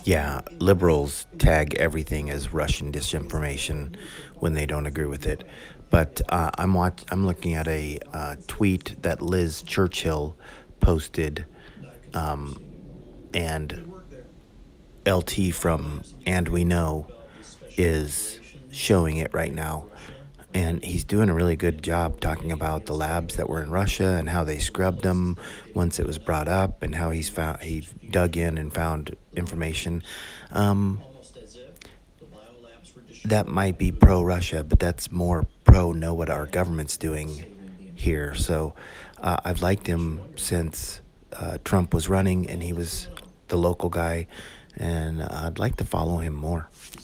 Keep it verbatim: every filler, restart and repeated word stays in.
Yeah, liberals tag everything as Russian disinformation when they don't agree with it. But uh, I'm watch- I'm looking at a uh, tweet that Liz Churchill posted, um, and L T from And We Know is showing it right now. And he's doing a really good job talking about the labs that were in Russia and how they scrubbed them once it was brought up, and how he's found he dug in and found information. Um, that might be pro Russia, but that's more pro know what our government's doing here. So uh, I've liked him since uh, Trump was running and he was the local guy, and I'd like to follow him more.